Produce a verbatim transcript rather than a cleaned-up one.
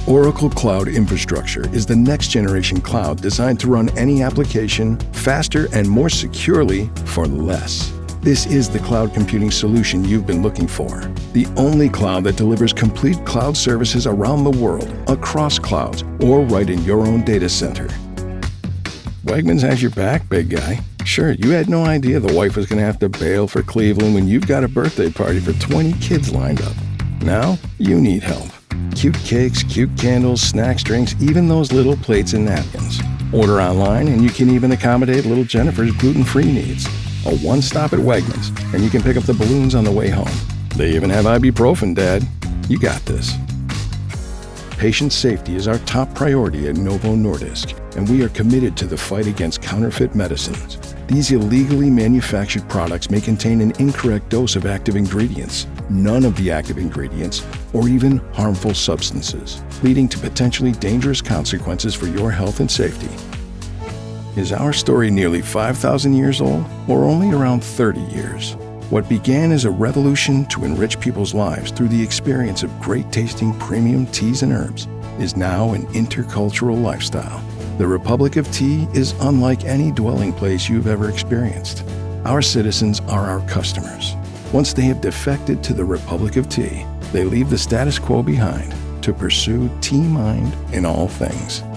Oracle Cloud Infrastructure is the next-generation cloud designed to run any application faster and more securely for less. This is the cloud computing solution you've been looking for. The only cloud that delivers complete cloud services around the world, across clouds, or right in your own data center. Wegmans has your back, big guy. Sure, you had no idea the wife was going to have to bail for Cleveland when you've got a birthday party for twenty kids lined up. Now, you need help. Cute cakes, cute candles, snacks, drinks, even those little plates and napkins. Order online and you can even accommodate little Jennifer's gluten-free needs. A one-stop at Wegmans, and you can pick up the balloons on the way home. They even have ibuprofen, Dad. You got this. Patient safety is our top priority at Novo Nordisk, and we are committed to the fight against counterfeit medicines. These illegally manufactured products may contain an incorrect dose of active ingredients, none of the active ingredients, or even harmful substances, leading to potentially dangerous consequences for your health and safety. Is our story nearly five thousand years old, or only around thirty years? What began as a revolution to enrich people's lives through the experience of great-tasting premium teas and herbs is now an intercultural lifestyle. The Republic of Tea is unlike any dwelling place you've ever experienced. Our citizens are our customers. Once they have defected to the Republic of Tea, they leave the status quo behind to pursue tea mind in all things.